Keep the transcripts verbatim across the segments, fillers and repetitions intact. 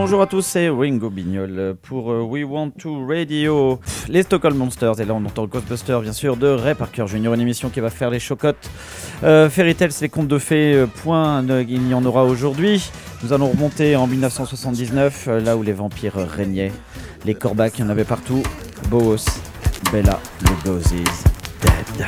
Bonjour à tous, c'est Ringo Bignol pour We Want to Radio. Les Stockholm Monsters, et là on entend le Ghostbuster bien sûr de Ray Parker Junior, une émission qui va faire les chocottes. Euh, Fairy Tales, les contes de fées, euh, point, euh, il y en aura aujourd'hui. Nous allons remonter en dix-neuf cent soixante-dix-neuf, euh, là où les vampires régnaient. Les Corbacs, il y en avait partout. Boos, Bella Lugosi's dead.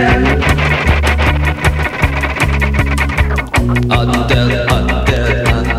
Undead, undead, undead.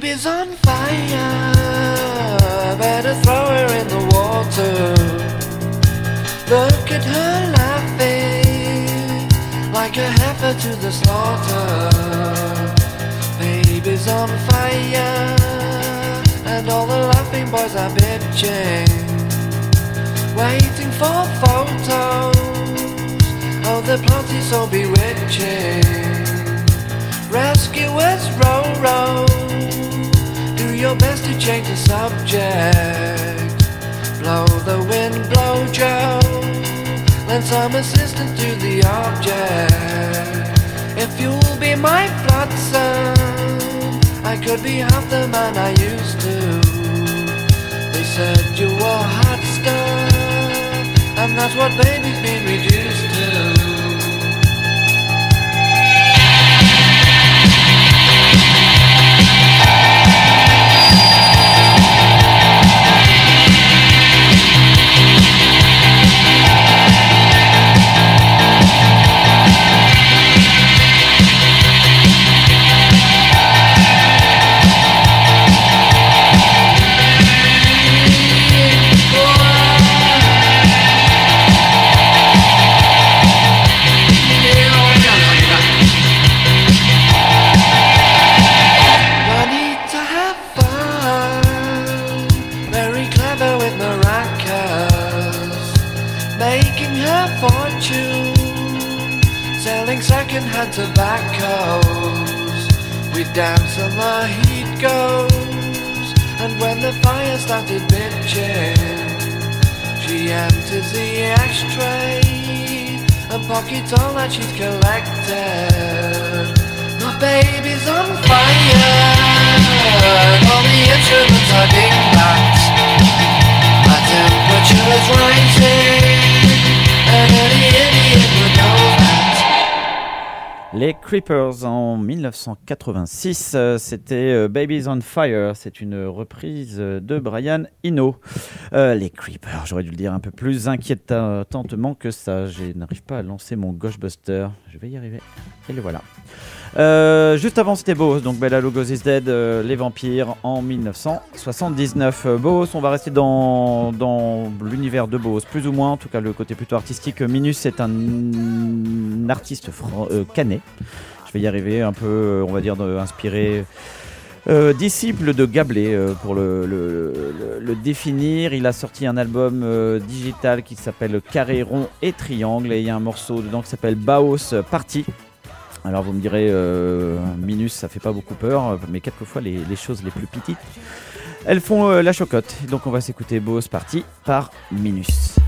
Baby's on fire, better throw her in the water. Look at her laughing, like a heifer to the slaughter. Baby's on fire, and all the laughing boys are bitching, waiting for photos. Oh, the plot is so bewitching. Rescuers, row, row, do your best to change the subject. Blow the wind, blow Joe, lend some assistance to the object. If you'll be my flotsam, I could be half the man I used to. They said you were hot stuff, and that's what baby's been reduced to. Second-hand tobaccos, we dance and the heat goes. And when the fire started bitching, she empties the ashtray and pockets all that she's collected. My baby's on fire, and all the instruments are ding-dongs. My temperature is rising, and any idiot would know that. Les Creepers en dix-neuf cent quatre-vingt-six, euh, c'était euh, Baby's on Fire, c'est une reprise de Brian Eno. Euh, les Creepers, j'aurais dû le dire un peu plus inquiétantement que ça, je n'arrive pas à lancer mon Ghostbuster, je vais y arriver, et le voilà. Euh, juste avant c'était Boos, donc Bela Lugosi's Dead, euh, les vampires en dix-neuf cent soixante-dix-neuf. Boos, on va rester dans, dans l'univers de Boos, plus ou moins, en tout cas le côté plutôt artistique. Minus est un, un artiste fran- euh, canet, je vais y arriver, un peu, on va dire, de, inspiré, euh, disciple de Gablé euh, pour le, le, le, le définir. Il a sorti un album euh, digital qui s'appelle Carré, Rond et Triangle, et il y a un morceau dedans qui s'appelle Baos Party. Alors vous me direz, euh, Minus ça fait pas beaucoup peur, mais quelquefois les, les choses les plus petites, elles font euh, la chocotte. Donc on va s'écouter Boos Party par Minus.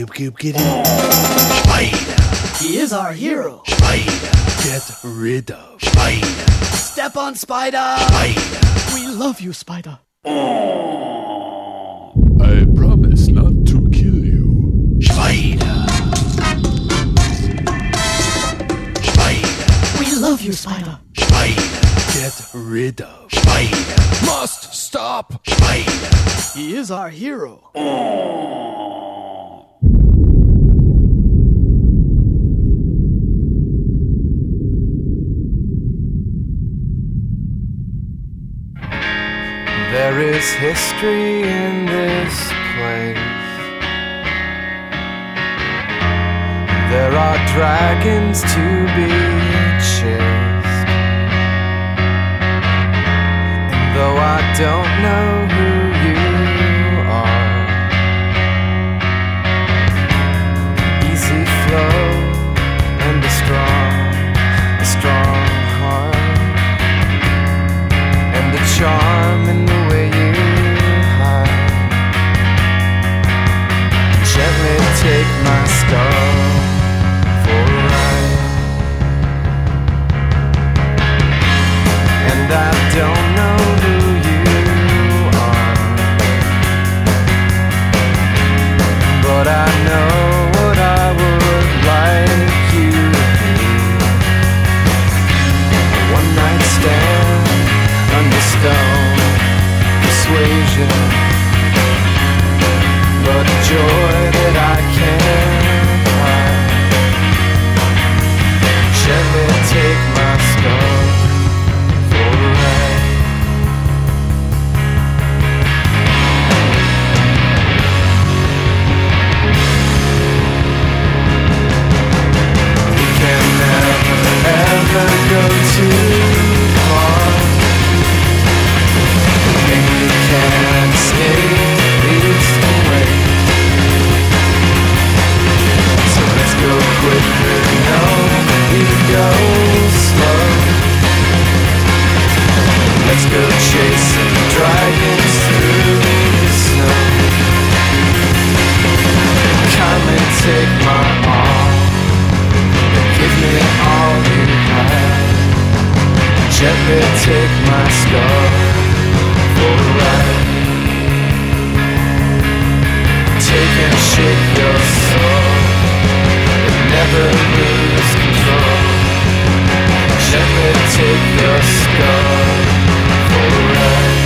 get him. Spider. He is our hero. Spider. Get rid of. Spider. Step on Spider. Spider. We love you, Spider. I promise not to kill you. Spider. Spider. We love you, Spider. Spider. Get rid of. Spider. Must stop. Spider. He is our hero. There is history in this place. There are dragons to be chased. And though I don't know who you are, easy flow and a strong, a strong heart, and a charm in the way you hide. Gently take my scar for a ride. And I don't know who you are, but I know what I would like you to be. A one night stand under stone persuasion, but joy that I can't hide. Gently take my scar for a ride. We can never ever go too far. We can't escape east and west. So let's go quicker, no, we go slow. Let's go chasing dragons through the snow. Come and take my arm, give me all you have. Gently take my scar for a ride. Take and shake your soul, but never lose control. Gently take your scar for a ride.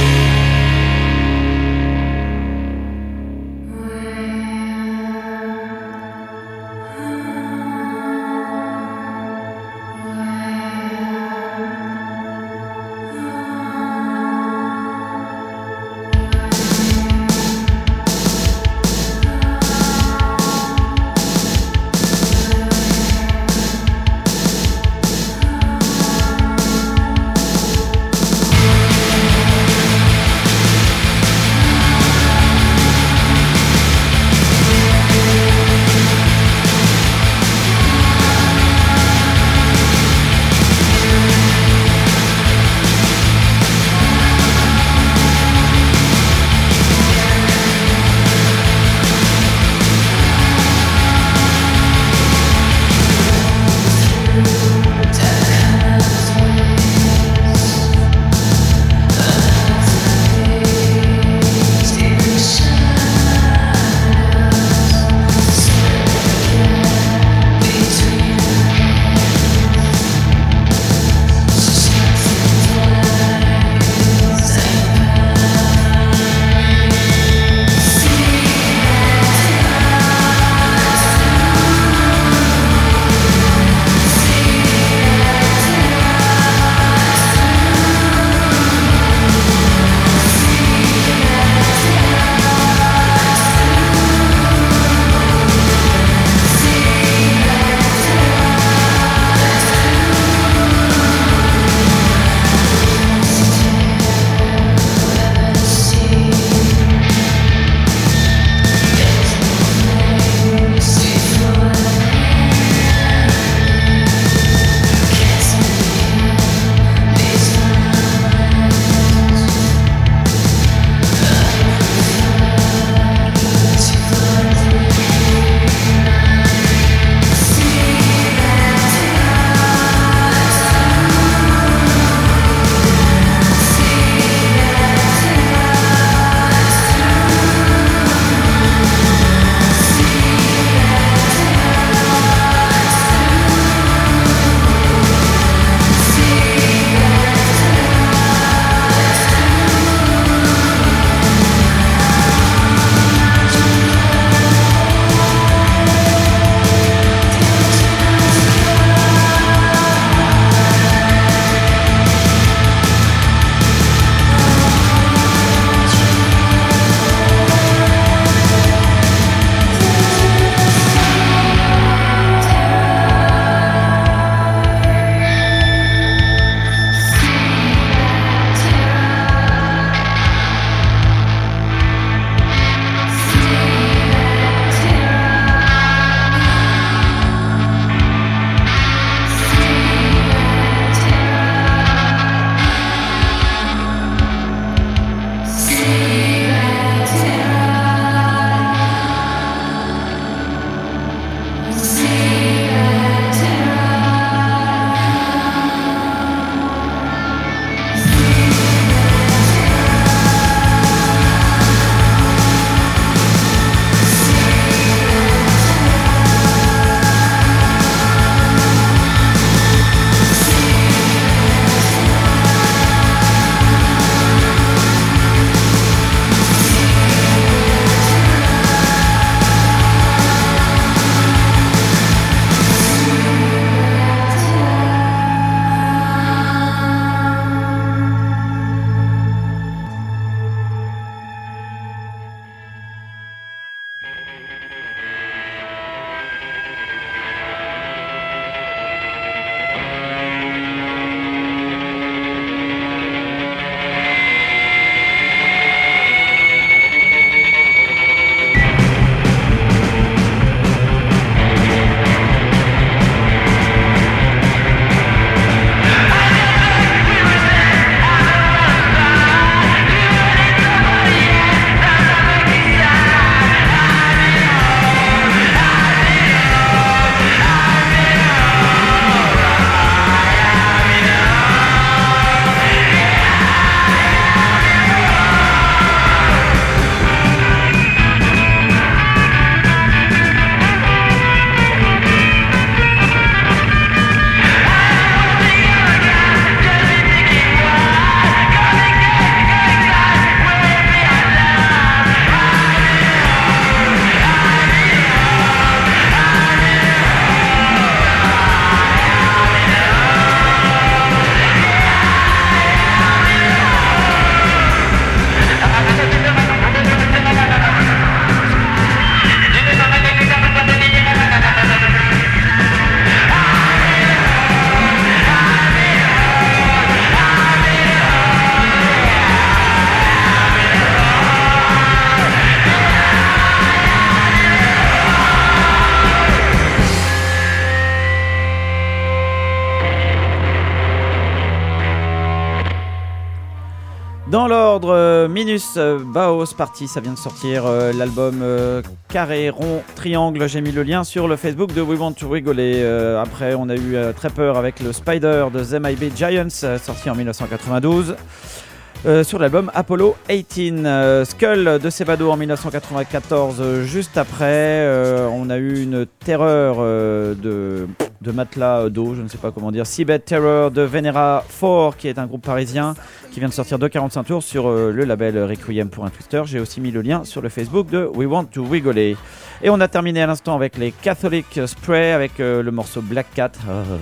Dans l'ordre, euh, Minus euh, Baos Party, ça vient de sortir euh, l'album euh, Carré, Rond, Triangle. J'ai mis le lien sur le Facebook de We Want to Rigoler. Euh, après, on a eu euh, très peur avec le Spider de Them I Be Giants, euh, sorti en dix-neuf cent quatre-vingt-douze. Euh, sur l'album Apollo dix-huit, euh, Skull de Sevado en dix-neuf cent quatre-vingt-quatorze. Euh, juste après, euh, on a eu une terreur euh, de, de matelas d'eau, je ne sais pas comment dire, Seabed Terror de Venera quatre, qui est un groupe parisien qui vient de sortir deux quarante-cinq tours sur euh, le label Requiem pour un Twister. J'ai aussi mis le lien sur le Facebook de We Want to Rigoler. Et on a terminé à l'instant avec les Catholic Spray avec euh, le morceau Black Cat.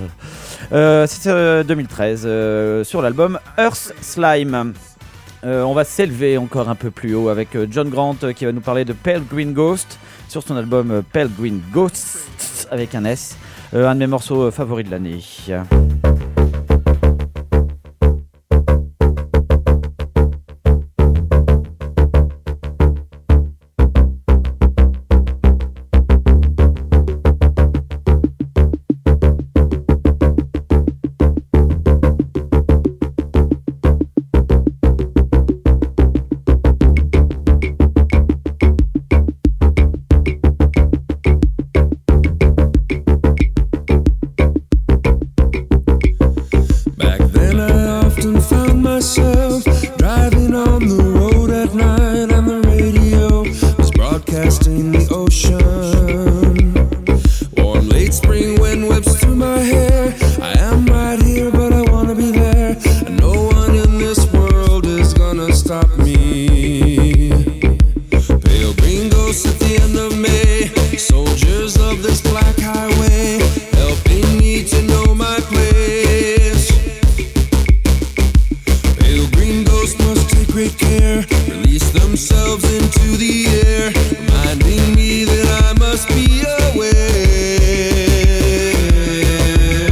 Euh, c'est euh, deux mille treize euh, sur l'album Earth Slime. Euh, on va s'élever encore un peu plus haut avec euh, John Grant euh, qui va nous parler de Pale Green Ghost sur son album euh, Pale Green Ghost avec un S, euh, un de mes morceaux euh, favoris de l'année. Reminding me that I must be aware.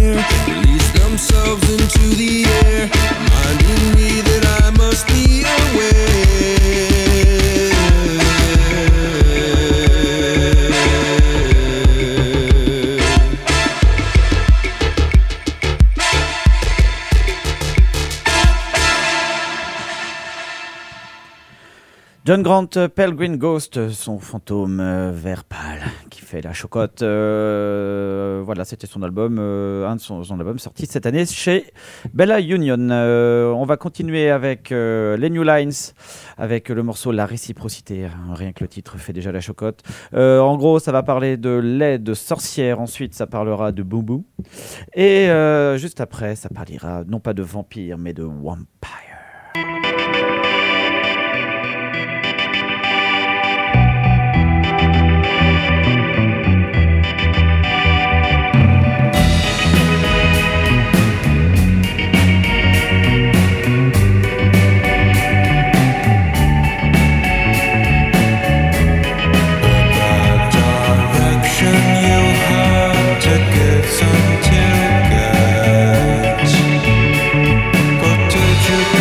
near, release themselves into the air, reminding me that I must be John Grant, Pale Green Ghost, son fantôme euh, vert pâle qui fait la chocotte. Euh, voilà, c'était son album, euh, un de son, son album sorti cette année chez Bella Union. Euh, on va continuer avec euh, les New Lines, avec le morceau La Réciprocité. Rien que le titre fait déjà la chocotte. Euh, en gros, ça va parler de lait de sorcière. Ensuite, ça parlera de boubou. Et euh, juste après, ça parlera non pas de vampire, mais de vampire. But did you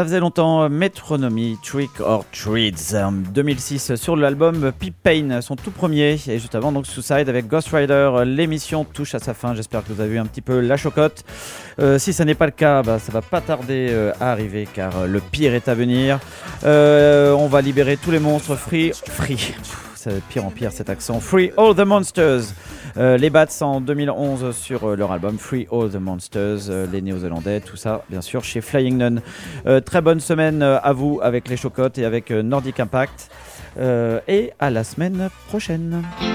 Ça faisait longtemps, Metronomy, Trick or Treats, deux mille six sur l'album Pip Payne, son tout premier, et juste avant donc Suicide avec Ghost Rider. L'émission touche à sa fin, j'espère que vous avez eu un petit peu la chocotte. Euh, si ça n'est pas le cas, bah, ça va pas tarder euh, à arriver car euh, le pire est à venir. Euh, on va libérer tous les monstres, free, free. C'est de pire en pire cet accent. Free All the Monsters. Euh, les Bats en deux mille onze sur euh, leur album Free All the Monsters. Euh, les Néo-Zélandais, tout ça bien sûr chez Flying Nun. Euh, très bonne semaine euh, à vous avec les Chocottes et avec euh, Nordic Impact. Euh, et à la semaine prochaine.